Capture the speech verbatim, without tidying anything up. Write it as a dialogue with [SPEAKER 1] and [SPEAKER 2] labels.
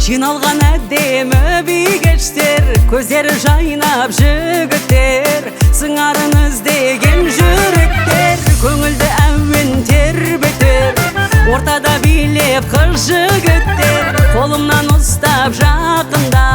[SPEAKER 1] жиналған әдемі бикештер, көздері жайнап жігіттер, сыңарын іздеген жүректер, көңілді әуен тербетер, ортада билеп қыз жігіттер, қолымнан ұстап жақында